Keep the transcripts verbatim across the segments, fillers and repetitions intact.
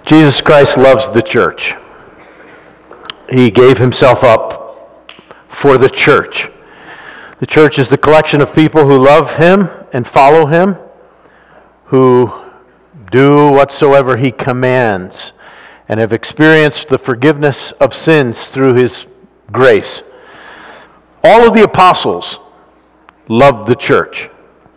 Jesus Christ loves the church. He gave himself up for the church. The church is the collection of people who love him and follow him, who do whatsoever he commands, and have experienced the forgiveness of sins through his grace. All of the apostles loved the church.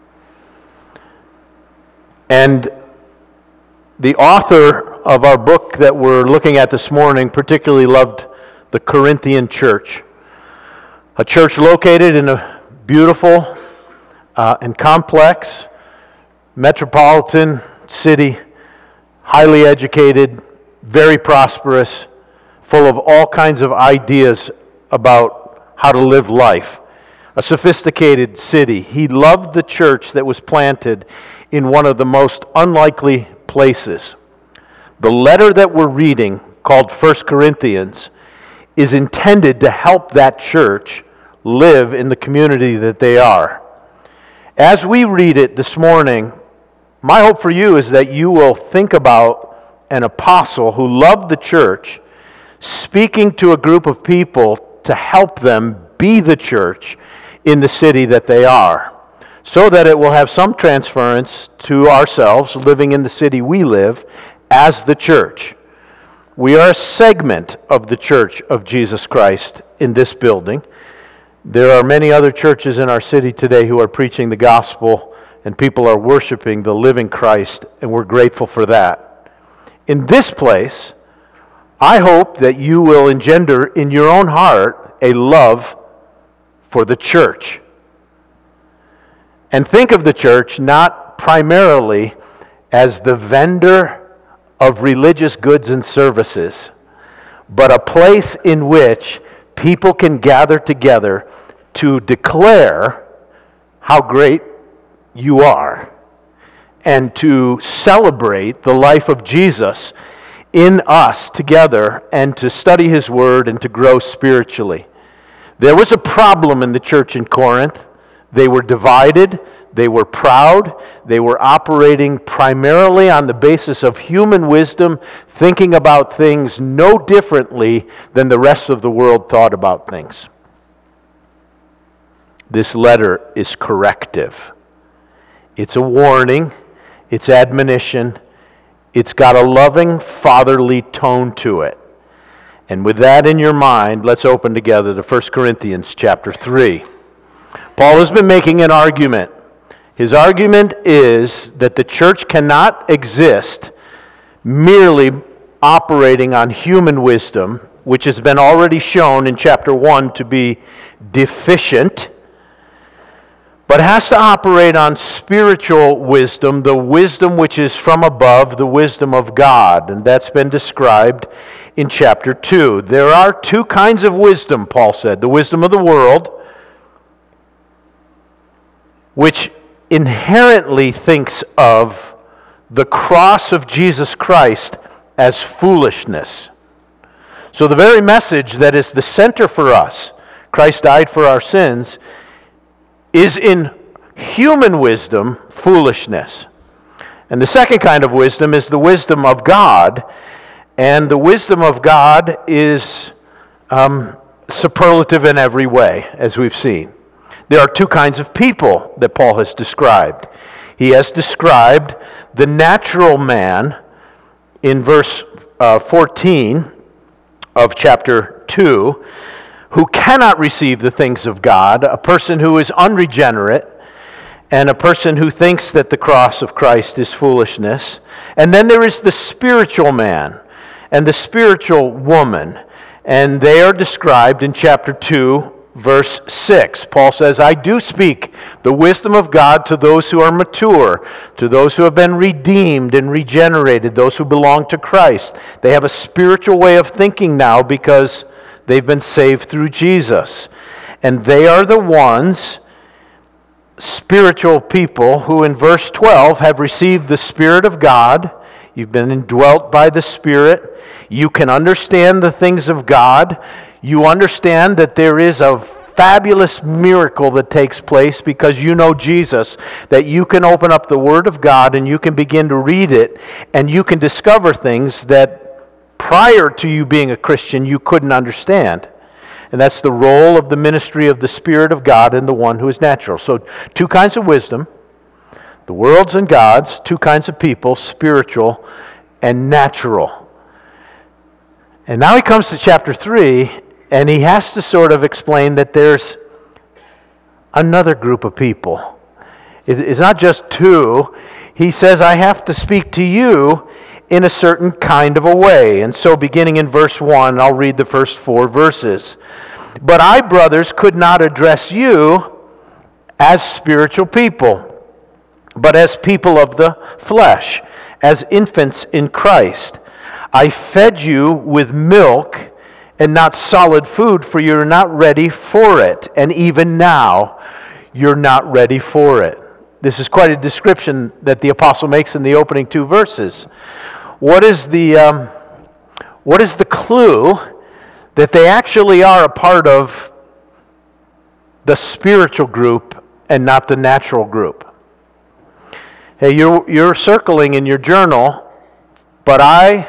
And the author of our book that we're looking at this morning particularly loved the Corinthian church, a church located in a beautiful uh, and complex metropolitan city, highly educated, very prosperous, full of all kinds of ideas about how to live life. A sophisticated city. He loved the church that was planted in one of the most unlikely places. The letter that we're reading, called First Corinthians, is intended to help that church live in the community that they are. As we read it this morning, my hope for you is that you will think about an apostle who loved the church speaking to a group of people to help them be the church in the city that they are, so that it will have some transference to ourselves living in the city we live as the church. We are a segment of the church of Jesus Christ in this building. There are many other churches in our city today who are preaching the gospel, and people are worshiping the living Christ, and we're grateful for that. In this place, I hope that you will engender in your own heart a love for the church. And think of the church not primarily as the vendor of religious goods and services, but a place in which people can gather together to declare how great you are and to celebrate the life of Jesus in us together and to study his word and to grow spiritually. There was a problem in the church in Corinth. They were divided, they were proud, they were operating primarily on the basis of human wisdom, thinking about things no differently than the rest of the world thought about things. This letter is corrective. It's a warning, it's admonition, it's got a loving, fatherly tone to it. And with that in your mind, let's open together to First Corinthians chapter three. Paul has been making an argument. His argument is that the church cannot exist merely operating on human wisdom, which has been already shown in chapter one to be deficient, but has to operate on spiritual wisdom, the wisdom which is from above, the wisdom of God. And that's been described in chapter two. There are two kinds of wisdom, Paul said. The wisdom of the world, which inherently thinks of the cross of Jesus Christ as foolishness. So the very message that is the center for us, Christ died for our sins, is in human wisdom foolishness. And the second kind of wisdom is the wisdom of God, and the wisdom of God is um, superlative in every way, as we've seen. There are two kinds of people that Paul has described. He has described the natural man in verse uh, fourteen of chapter two, who cannot receive the things of God, a person who is unregenerate, and a person who thinks that the cross of Christ is foolishness. And then there is the spiritual man and the spiritual woman, and they are described in chapter two, verse six. Paul says, I do speak the wisdom of God to those who are mature, to those who have been redeemed and regenerated, those who belong to Christ. They have a spiritual way of thinking now because they've been saved through Jesus. And they are the ones, spiritual people, who in verse twelve have received the Spirit of God. You've been indwelt by the Spirit. You can understand the things of God. You understand that there is a fabulous miracle that takes place because you know Jesus, that you can open up the Word of God and you can begin to read it, and you can discover things that prior to you being a Christian you couldn't understand. And that's the role of the ministry of the Spirit of God in the one who is natural. So two kinds of wisdom, the world's and God's, two kinds of people, spiritual and natural. And now he comes to chapter three, and he has to sort of explain that there's another group of people. It's not just two. He says, I have to speak to you in a certain kind of a way. And so beginning in verse one, I'll read the first four verses. But I, brothers, could not address you as spiritual people, but as people of the flesh, as infants in Christ. I fed you with milk and not solid food, for you're not ready for it. And even now, you're not ready for it. This is quite a description that the apostle makes in the opening two verses. What is the um, what is the clue that they actually are a part of the spiritual group and not the natural group? Hey, you're you're circling in your journal, but I,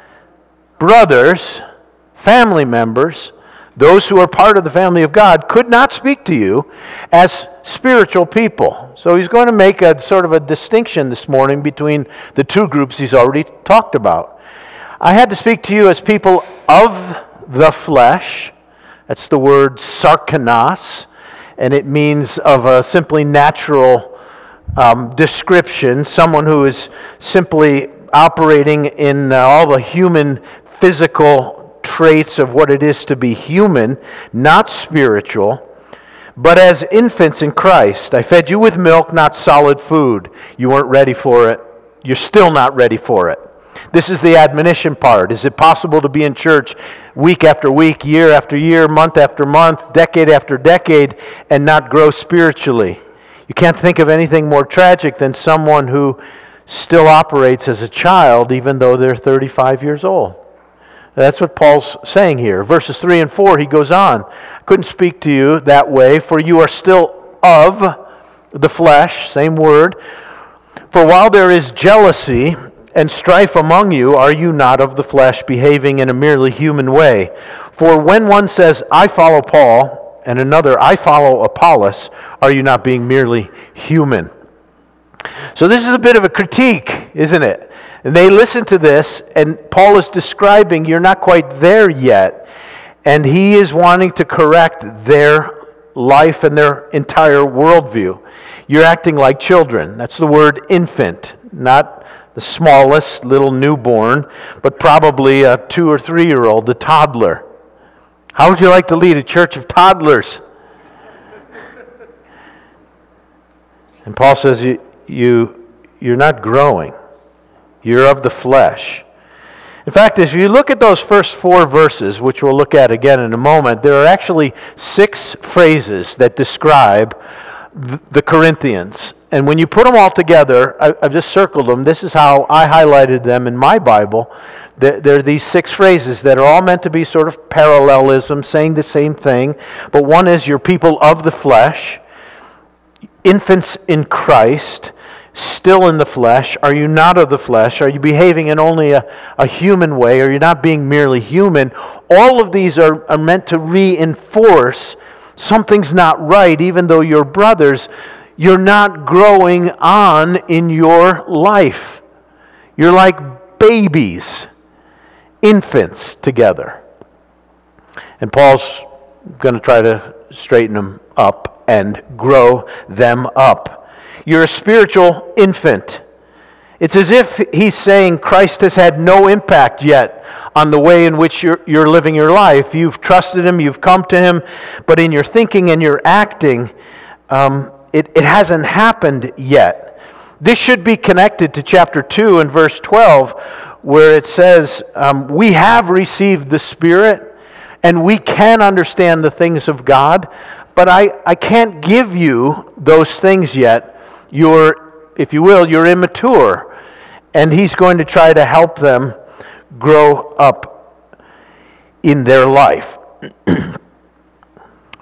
brothers, family members, those who are part of the family of God, could not speak to you as spiritual people. So he's going to make a sort of a distinction this morning between the two groups he's already talked about. I had to speak to you as people of the flesh. That's the word sarkanos, and it means of a simply natural um, description, someone who is simply operating in uh, all the human physical traits of what it is to be human, not spiritual, but as infants in Christ. I fed you with milk, not solid food. You weren't ready for it. You're still not ready for it. This is the admonition part. Is it possible to be in church week after week, year after year, month after month, decade after decade, and not grow spiritually? You can't think of anything more tragic than someone who still operates as a child even though they're thirty-five years old. That's what Paul's saying here. Verses three and four, he goes on. I couldn't speak to you that way, for you are still of the flesh, same word. For while there is jealousy and strife among you, are you not of the flesh, behaving in a merely human way? For when one says, I follow Paul, and another, I follow Apollos, are you not being merely human? So this is a bit of a critique, isn't it? And they listen to this, and Paul is describing you're not quite there yet, and he is wanting to correct their life and their entire worldview. You're acting like children. That's the word infant, not the smallest little newborn, but probably a two or three-year-old, a toddler. How would you like to lead a church of toddlers? And Paul says you, you, you're not growing. You're of the flesh. In fact, if you look at those first four verses, which we'll look at again in a moment, there are actually six phrases that describe the Corinthians. And when you put them all together, I've just circled them. This is how I highlighted them in my Bible. There are these six phrases that are all meant to be sort of parallelism, saying the same thing. But one is, you're people of the flesh, infants in Christ, still in the flesh. Are you not of the flesh? Are you behaving in only a, a human way? Are you not being merely human? All of these are, are meant to reinforce something's not right, even though you're brothers. You're not growing on in your life. You're like babies, infants together. And Paul's going to try to straighten them up and grow them up. You're a spiritual infant. It's as if he's saying Christ has had no impact yet on the way in which you're, you're living your life. You've trusted him, you've come to him, but in your thinking and your acting, um, it, it hasn't happened yet. This should be connected to chapter two and verse twelve, where it says, um, we have received the Spirit, and we can understand the things of God, but I, I can't give you those things yet. You're, if you will, you're immature. And he's going to try to help them grow up in their life.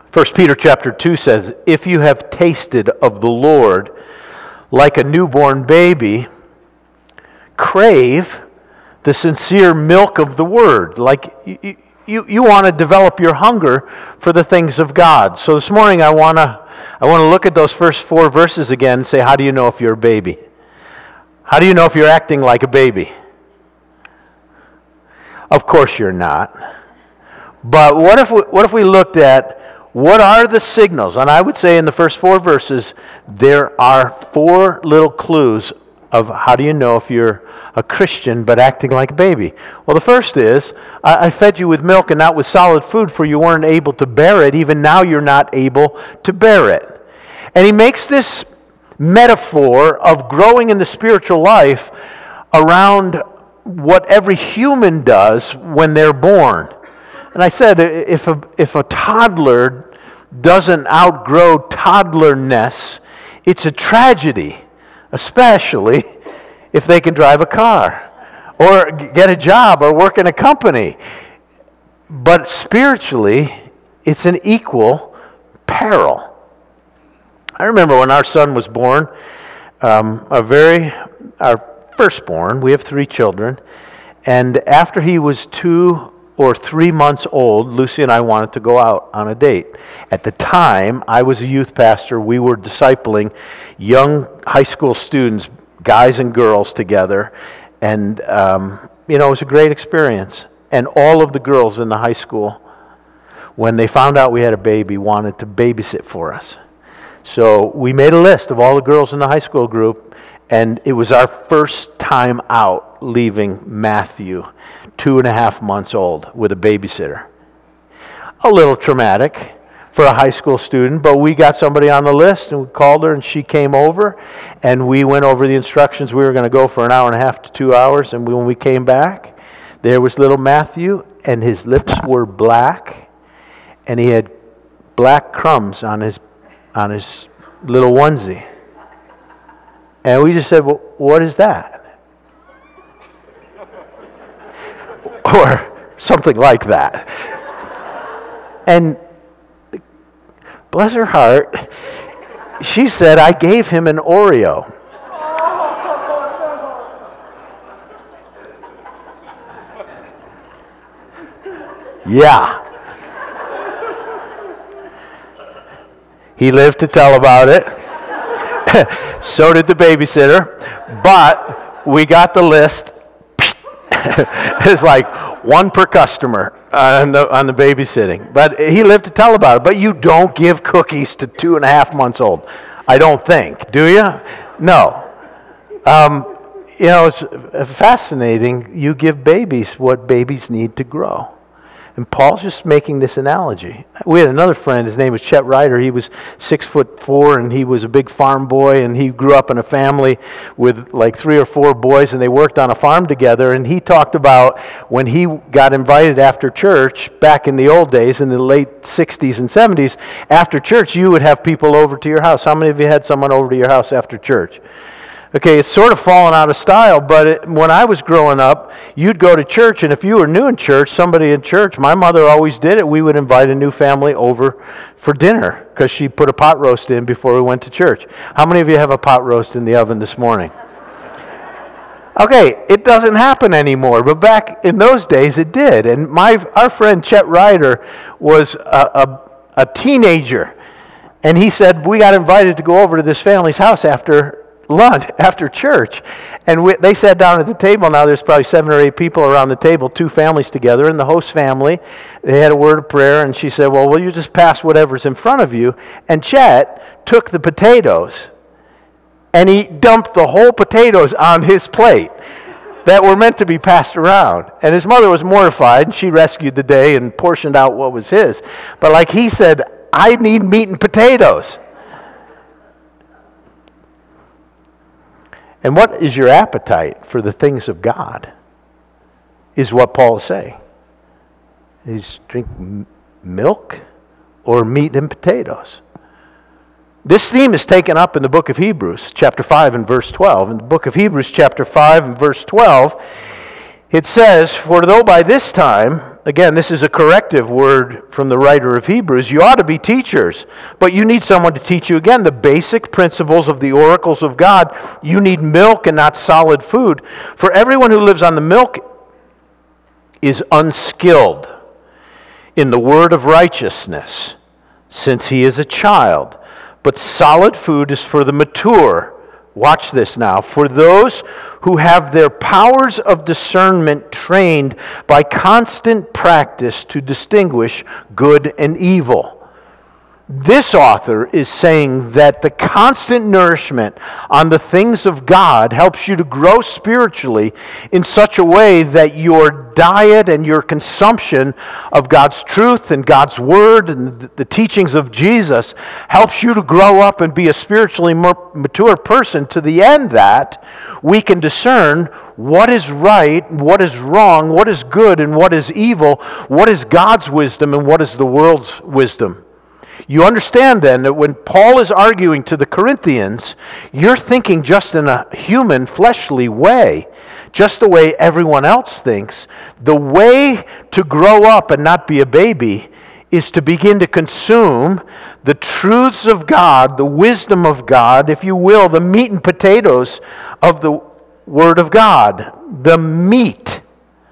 First Peter chapter two says, if you have tasted of the Lord like a newborn baby, crave the sincere milk of the word. Like you, you, you want to develop your hunger for the things of God. So this morning I want to I want to look at those first four verses again and say, how do you know if you're a baby? How do you know if you're acting like a baby? Of course you're not. But what if we, what if we looked at what are the signals? And I would say in the first four verses, there are four little clues of how do you know if you're a Christian but acting like a baby. Well, the first is, I, I fed you with milk and not with solid food, for you weren't able to bear it. Even now you're not able to bear it. And he makes this metaphor of growing in the spiritual life around what every human does when they're born. And I said, if a, if a toddler doesn't outgrow toddlerness, it's a tragedy, especially if they can drive a car or get a job or work in a company. But spiritually, it's an equal peril. I remember when our son was born, um, a very, our firstborn, we have three children, and after he was two or three months old, Lucy and I wanted to go out on a date. At the time, I was a youth pastor. We were discipling young high school students, guys and girls together, and um, you know, it was a great experience. And all of the girls in the high school, when they found out we had a baby, wanted to babysit for us. So we made a list of all the girls in the high school group, and it was our first time out leaving Matthew, two and a half months old, with a babysitter. A little traumatic for a high school student, but we got somebody on the list, and we called her, and she came over, and we went over the instructions. We were going to go for an hour and a half to two hours, and when we came back, there was little Matthew, and his lips were black, and he had black crumbs on his on his little onesie. And we just said, well, what is that? Or something like that. And bless her heart, she said, I gave him an Oreo. Yeah. He lived to tell about it. So did the babysitter. But we got the list. It's like one per customer on the, on the babysitting. But he lived to tell about it. But you don't give cookies to two and a half months old. I don't think. Do you? No. Um, you know, it's fascinating. You give babies what babies need to grow. And Paul's just making this analogy. We had another friend, his name was Chet Ryder. He was six foot four, and he was a big farm boy, and he grew up in a family with like three or four boys, and they worked on a farm together. And he talked about when he got invited after church, back in the old days, in the late sixties and seventies, after church, you would have people over to your house. How many of you had someone over to your house after church? Okay, it's sort of fallen out of style, but it, when I was growing up, you'd go to church, and if you were new in church, somebody in church, my mother always did it, we would invite a new family over for dinner, because she put a pot roast in before we went to church. How many of you have a pot roast in the oven this morning? Okay, it doesn't happen anymore, but back in those days it did. And my our friend Chet Ryder was a, a, a teenager, and he said, we got invited to go over to this family's house after lunch, after church. And we, they sat down at the table. Now there's probably seven or eight people around the table, two families together, and the host family, they had a word of prayer, and she said, well, will you just pass whatever's in front of you? And Chet took the potatoes, and he dumped the whole potatoes on his plate that were meant to be passed around. And his mother was mortified, and she rescued the day and portioned out what was his. But like he said, I need meat and potatoes. And what is your appetite for the things of God is what Paul is saying. Is drink m- milk or meat and potatoes. This theme is taken up in the book of Hebrews, chapter five and verse twelve. In the book of Hebrews, chapter five and verse twelve, it says, for though by this time again, this is a corrective word from the writer of Hebrews. You ought to be teachers, but you need someone to teach you, again, the basic principles of the oracles of God. You need milk and not solid food. For everyone who lives on the milk is unskilled in the word of righteousness, since he is a child. But solid food is for the mature. Watch this now. For those who have their powers of discernment trained by constant practice to distinguish good and evil. This author is saying that the constant nourishment on the things of God helps you to grow spiritually in such a way that your diet and your consumption of God's truth and God's word and the teachings of Jesus helps you to grow up and be a spiritually mature person, to the end that we can discern what is right, what is wrong, what is good and what is evil, what is God's wisdom and what is the world's wisdom. You understand then that when Paul is arguing to the Corinthians, you're thinking just in a human, fleshly way, just the way everyone else thinks. The way to grow up and not be a baby is to begin to consume the truths of God, the wisdom of God, if you will, the meat and potatoes of the Word of God, the meat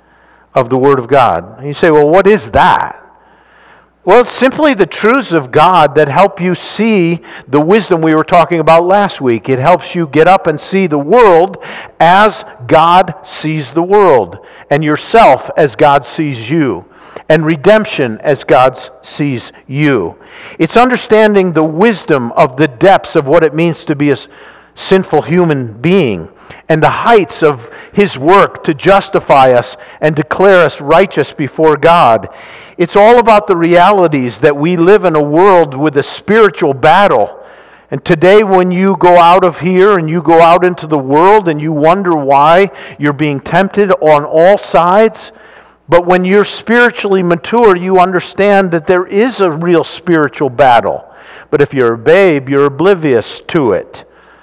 of the Word of God. And you say, well, what is that? Well, it's simply the truths of God that help you see the wisdom we were talking about last week. It helps you get up and see the world as God sees the world, and yourself as God sees you, and redemption as God sees you. It's understanding the wisdom of the depths of what it means to be a sinful human being, and the heights of His work to justify us and declare us righteous before God. It's all about the realities that we live in a world with a spiritual battle. And today when you go out of here and you go out into the world and you wonder why you're being tempted on all sides, but when you're spiritually mature, you understand that there is a real spiritual battle. But if you're a babe, you're oblivious to it.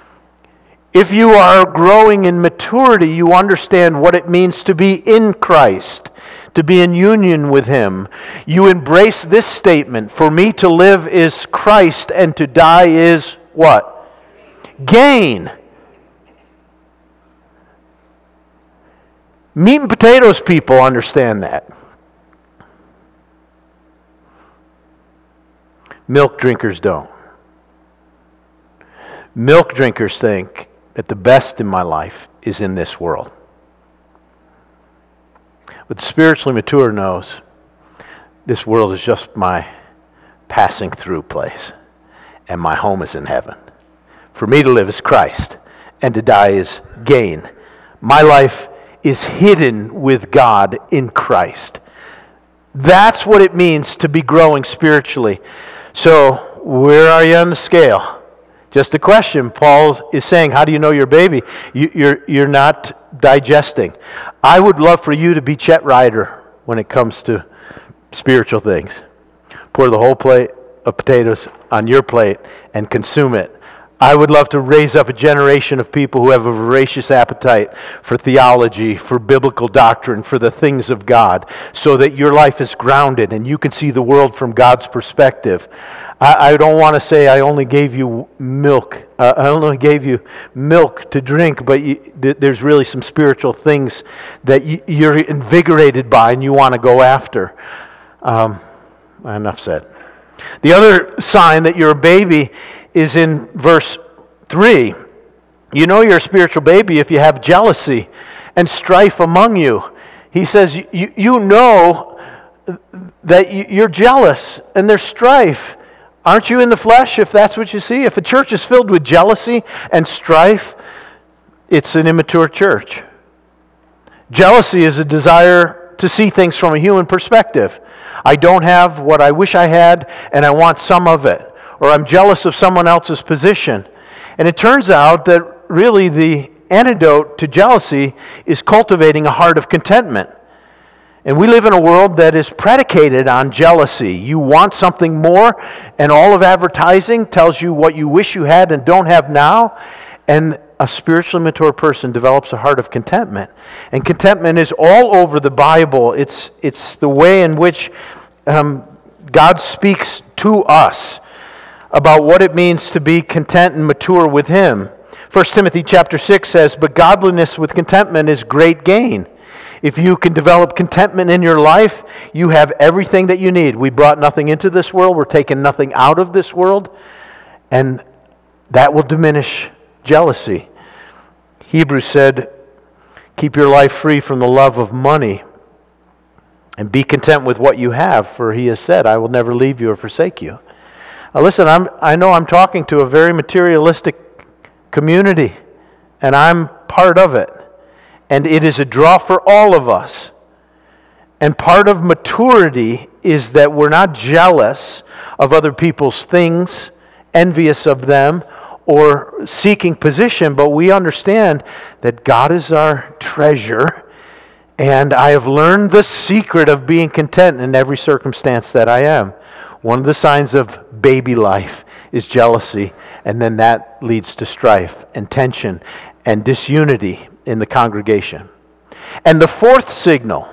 If you are growing in maturity, you understand what it means to be in Christ, to be in union with Him. You embrace this statement, for me to live is Christ and to die is what? Gain. Meat and potatoes people understand that. Milk drinkers don't. Milk drinkers think that the best in my life is in this world. But the spiritually mature knows this world is just my passing through place, and my home is in heaven. For me to live is Christ, and to die is gain. My life is hidden with God in Christ. That's what it means to be growing spiritually. So, where are you on the scale? Just a question. Paul is saying, how do you know you're a baby? You, you're, you're not digesting. I would love for you to be Chet Ryder when it comes to spiritual things. Pour the whole plate of potatoes on your plate and consume it. I would love to raise up a generation of people who have a voracious appetite for theology, for biblical doctrine, for the things of God, so that your life is grounded and you can see the world from God's perspective. I, I don't want to say I only gave you milk. Uh, I only gave you milk to drink, but you, th- there's really some spiritual things that you, you're invigorated by and you want to go after. Um, enough said. The other sign that you're a baby is in verse three. You know you're a spiritual baby if you have jealousy and strife among you. He says, you, you know that you're jealous and there's strife. Aren't you in the flesh if that's what you see? If a church is filled with jealousy and strife, it's an immature church. Jealousy is a desire to see things from a human perspective. I don't have what I wish I had, and I want some of it. Or I'm jealous of someone else's position. And it turns out that really the antidote to jealousy is cultivating a heart of contentment. And we live in a world that is predicated on jealousy. You want something more, and all of advertising tells you what you wish you had and don't have now. And a spiritually mature person develops a heart of contentment. And contentment is all over the Bible. It's, it's the way in which um, God speaks to us about what it means to be content and mature with Him. First Timothy chapter six says, "But godliness with contentment is great gain." If you can develop contentment in your life, you have everything that you need. We brought nothing into this world. We're taking nothing out of this world. And that will diminish jealousy. Hebrews said, "Keep your life free from the love of money and be content with what you have, for He has said, I will never leave you or forsake you." Now listen, I'm, I know I'm talking to a very materialistic community, and I'm part of it. And it is a draw for all of us. And part of maturity is that we're not jealous of other people's things, envious of them, or seeking position, but we understand that God is our treasure, and I have learned the secret of being content in every circumstance that I am. One of the signs of baby life is jealousy, and then that leads to strife and tension and disunity in the congregation. And the fourth signal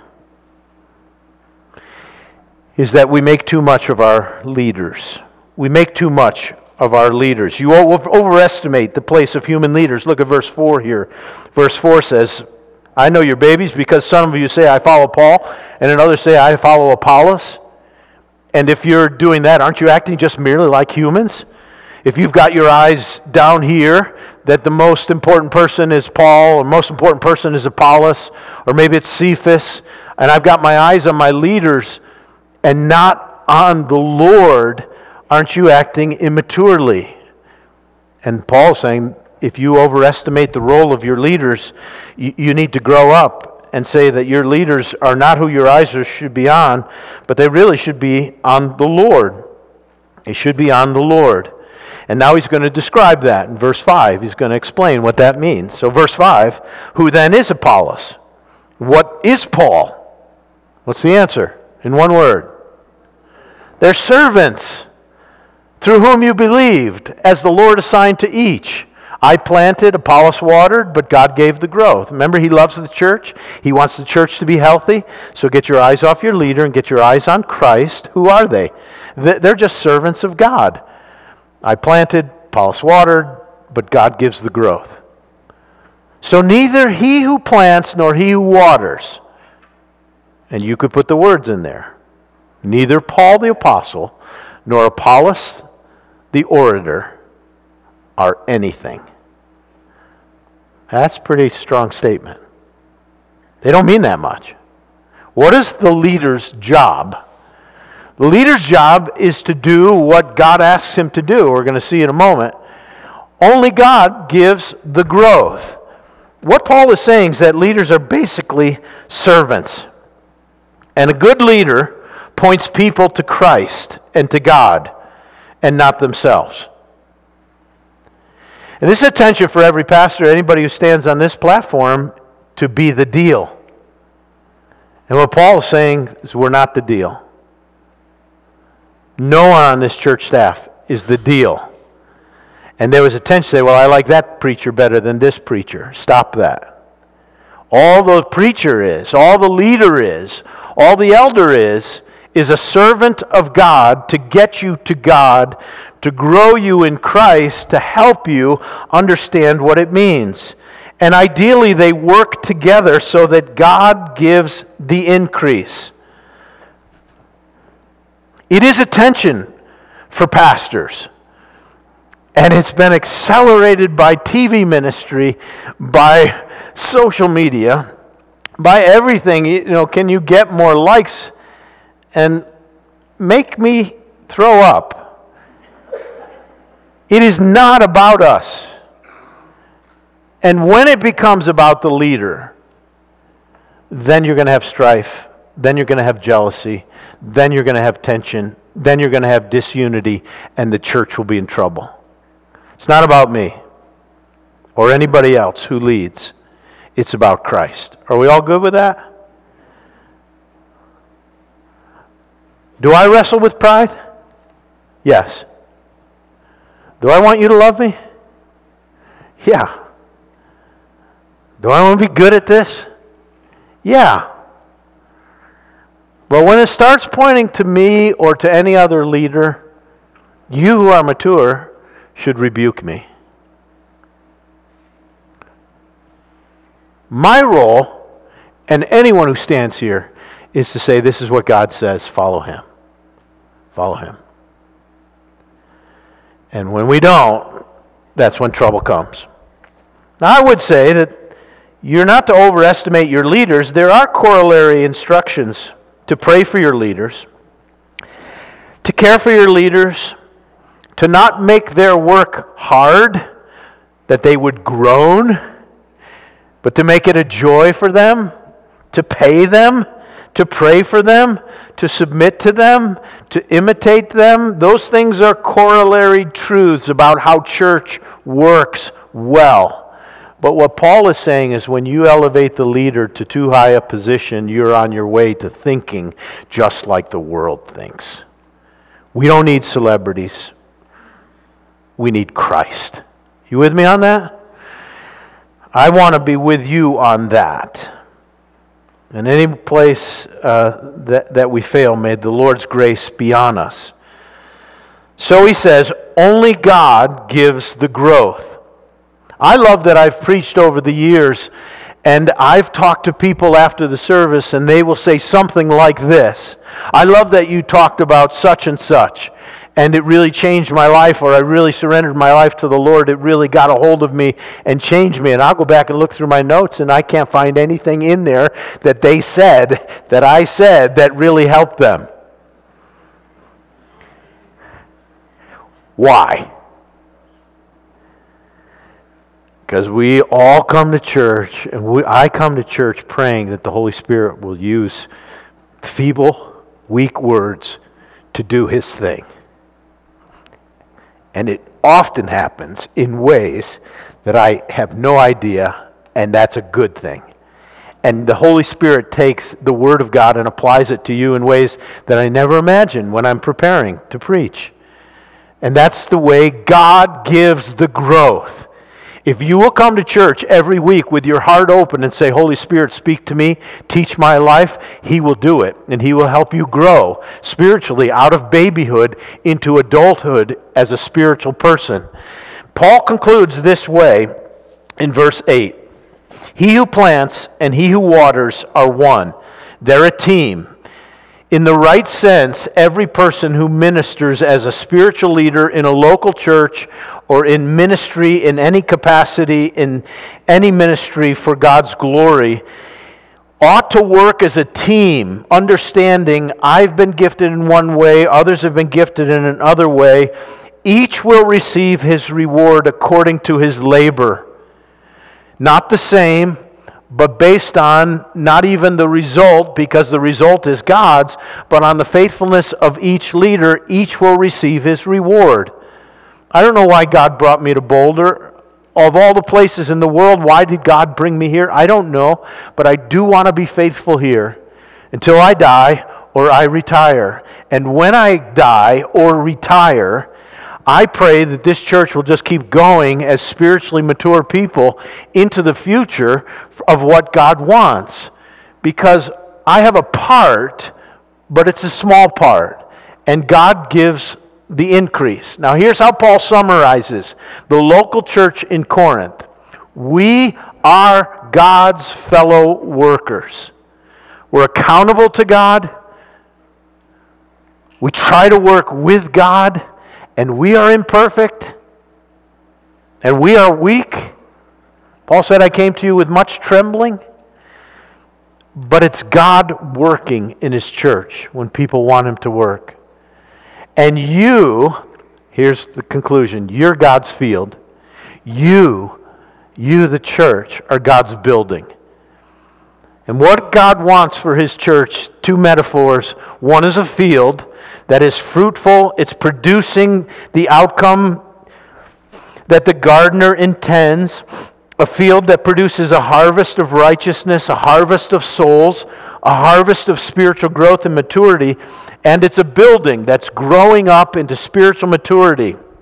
is that we make too much of our leaders. We make too much of our leaders. You overestimate the place of human leaders. Look at verse four here. Verse four says, "I know your babies because some of you say, I follow Paul, and another say, I follow Apollos." And if you're doing that, aren't you acting just merely like humans? If you've got your eyes down here, that the most important person is Paul, or most important person is Apollos, or maybe it's Cephas, and I've got my eyes on my leaders and not on the Lord, aren't you acting immaturely? And Paul's saying, if you overestimate the role of your leaders, you, you need to grow up and say that your leaders are not who your eyes are, should be on, but they really should be on the Lord. They should be on the Lord. And now he's going to describe that in verse five. He's going to explain what that means. So verse five, who then is Apollos? What is Paul? What's the answer? In one word. They're servants through whom you believed, as the Lord assigned to each. I planted, Apollos watered, but God gave the growth. Remember, He loves the church. He wants the church to be healthy. So get your eyes off your leader and get your eyes on Christ. Who are they? They're just servants of God. I planted, Apollos watered, but God gives the growth. So neither he who plants nor he who waters, and you could put the words in there, neither Paul the apostle nor Apollos the orator are anything. That's a pretty strong statement. They don't mean that much. What is the leader's job? The leader's job is to do what God asks him to do. We're going to see in a moment. Only God gives the growth. What Paul is saying is that leaders are basically servants. And a good leader points people to Christ and to God and not themselves. And this is a tension for every pastor, anybody who stands on this platform, to be the deal. And what Paul is saying is we're not the deal. No one on this church staff is the deal. And there was a tension to say, well, I like that preacher better than this preacher. Stop that. All the preacher is, all the leader is, all the elder is, is a servant of God to get you to God, to grow you in Christ, to help you understand what it means. And ideally, they work together so that God gives the increase. It is a tension for pastors. And it's been accelerated by T V ministry, by social media, by everything. You know, can you get more likes and make me throw up? It is not about us. And when it becomes about the leader, then you're going to have strife. Then you're going to have jealousy. Then you're going to have tension. Then you're going to have disunity, and the church will be in trouble. It's not about me or anybody else who leads. It's about Christ. Are we all good with that? Do I wrestle with pride? Yes. Do I want you to love me? Yeah. Do I want to be good at this? Yeah. But when it starts pointing to me or to any other leader, you who are mature should rebuke me. My role, and anyone who stands here, is to say, this is what God says, follow him. Follow him. And when we don't, that's when trouble comes. Now, I would say that you're not to overestimate your leaders. There are corollary instructions to pray for your leaders, to care for your leaders, to not make their work hard, that they would groan, but to make it a joy for them, to pay them, to pray for them, to submit to them, to imitate them. Those things are corollary truths about how church works well. But what Paul is saying is when you elevate the leader to too high a position, you're on your way to thinking just like the world thinks. We don't need celebrities. We need Christ. You with me on that? I want to be with you on that. In any place uh, that, that we fail, may the Lord's grace be on us. So he says, only God gives the growth. I love that I've preached over the years, and I've talked to people after the service, and they will say something like this. I love that you talked about such and such, and it really changed my life, or I really surrendered my life to the Lord. It really got a hold of me and changed me. And I'll go back and look through my notes, and I can't find anything in there that they said, that I said, that really helped them. Why? Because we all come to church, and we, I come to church praying that the Holy Spirit will use feeble, weak words to do his thing. And it often happens in ways that I have no idea, and that's a good thing. And the Holy Spirit takes the Word of God and applies it to you in ways that I never imagined when I'm preparing to preach. And that's the way God gives the growth. If you will come to church every week with your heart open and say, Holy Spirit, speak to me, teach my life, he will do it. And he will help you grow spiritually out of babyhood into adulthood as a spiritual person. Paul concludes this way in verse eight. He who plants and he who waters are one. They're a team. In the right sense, every person who ministers as a spiritual leader in a local church or in ministry in any capacity, in any ministry for God's glory, ought to work as a team, understanding I've been gifted in one way, others have been gifted in another way. Each will receive his reward according to his labor. Not the same, but based on not even the result, because the result is God's, but on the faithfulness of each leader, each will receive his reward. I don't know why God brought me to Boulder. Of all the places in the world, why did God bring me here? I don't know, but I do want to be faithful here until I die or I retire. And when I die or retire, I pray that this church will just keep going as spiritually mature people into the future of what God wants. Because I have a part, but it's a small part. And God gives the increase. Now here's how Paul summarizes the local church in Corinth. We are God's fellow workers. We're accountable to God. We try to work with God. And we are imperfect, and we are weak. Paul said, I came to you with much trembling. But it's God working in his church when people want him to work. And you, here's the conclusion, you're God's field. You, you the church, are God's building. And what God wants for his church, two metaphors. One is a field that is fruitful. It's producing the outcome that the gardener intends. A field that produces a harvest of righteousness, a harvest of souls, a harvest of spiritual growth and maturity. And it's a building that's growing up into spiritual maturity.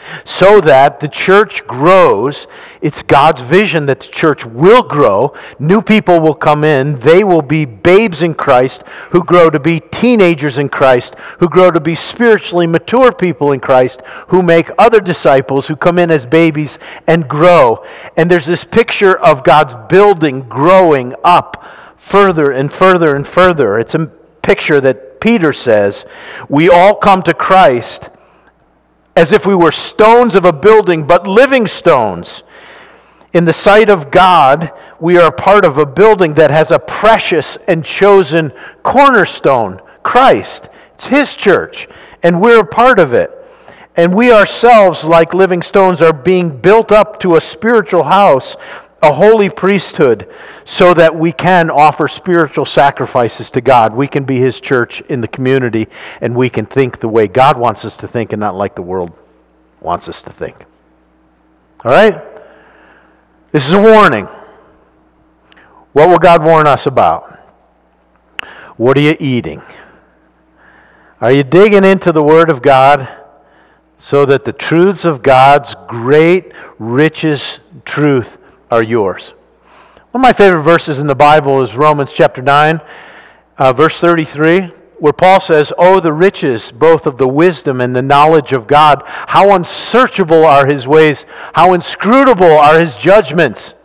so that the church grows. It's God's vision that the church will grow. New people will come in. They will be babes in Christ who grow to be teenagers in Christ, who grow to be spiritually mature people in Christ, who make other disciples who come in as babies and grow. And there's this picture of God's building growing up further and further and further. It's a picture that Peter says, we all come to Christ as if we were stones of a building, but living stones. In the sight of God, we are a part of a building that has a precious and chosen cornerstone, Christ. It's His church, and we're a part of it. And we ourselves, like living stones, are being built up to a spiritual house, a holy priesthood, so that we can offer spiritual sacrifices to God. We can be His church in the community, and we can think the way God wants us to think and not like the world wants us to think. All right? This is a warning. What will God warn us about? What are you eating? Are you digging into the Word of God so that the truths of God's great, richest truth are yours? One of my favorite verses in the Bible is Romans chapter nine, uh, verse thirty-three, where Paul says, "Oh, the riches both of the wisdom and the knowledge of God, how unsearchable are His ways, how inscrutable are His judgments."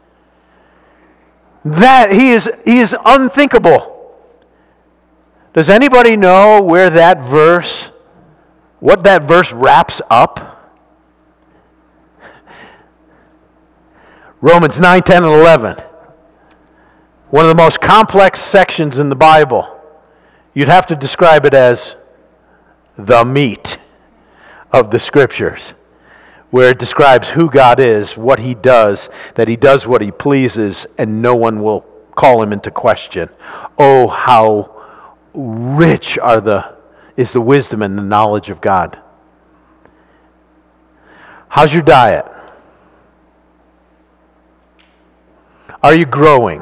That He is, He is unthinkable. Does anybody know where that verse, what that verse wraps up? Romans nine, ten, and eleven. One of the most complex sections in the Bible. You'd have to describe it as the meat of the Scriptures, where it describes who God is, what He does, that He does what He pleases, and no one will call Him into question. Oh, how rich are the is the wisdom and the knowledge of God. How's your diet? Are you growing?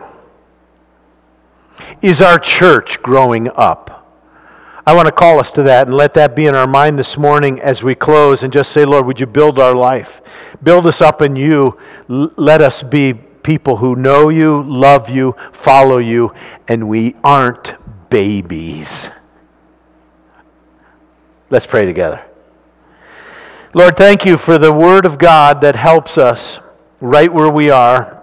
Is our church growing up? I want to call us to that and let that be in our mind this morning as we close and just say, Lord, would you build our life? Build us up in you. L- let us be people who know you, love you, follow you, and we aren't babies. Let's pray together. Lord, thank you for the Word of God that helps us right where we are.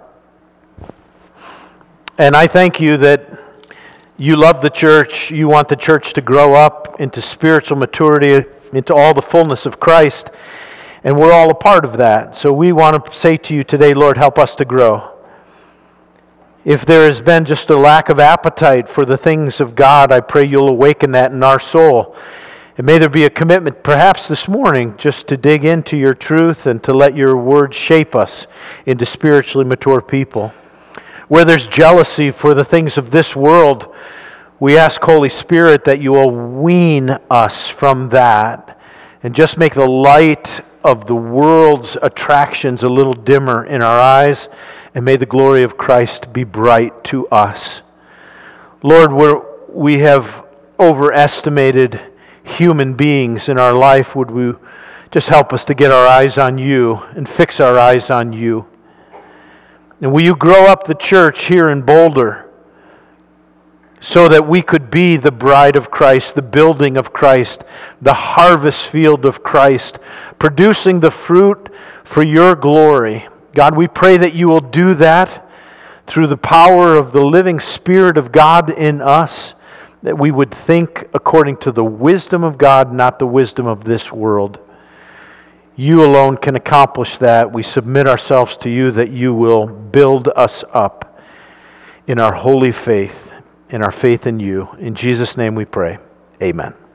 And I thank you that you love the church. You want the church to grow up into spiritual maturity, into all the fullness of Christ. And we're all a part of that. So we want to say to you today, Lord, help us to grow. If there has been just a lack of appetite for the things of God, I pray you'll awaken that in our soul. And may there be a commitment, perhaps this morning, just to dig into your truth and to let your word shape us into spiritually mature people. Where there's jealousy for the things of this world, we ask, Holy Spirit, that you will wean us from that and just make the light of the world's attractions a little dimmer in our eyes, and may the glory of Christ be bright to us. Lord, where we have overestimated human beings in our life, would we just help us to get our eyes on you and fix our eyes on you? And will you grow up the church here in Boulder so that we could be the bride of Christ, the building of Christ, the harvest field of Christ, producing the fruit for your glory. God, we pray that you will do that through the power of the living Spirit of God in us, that we would think according to the wisdom of God, not the wisdom of this world. You alone can accomplish that. We submit ourselves to you that you will build us up in our holy faith, in our faith in you. In Jesus' name we pray. Amen.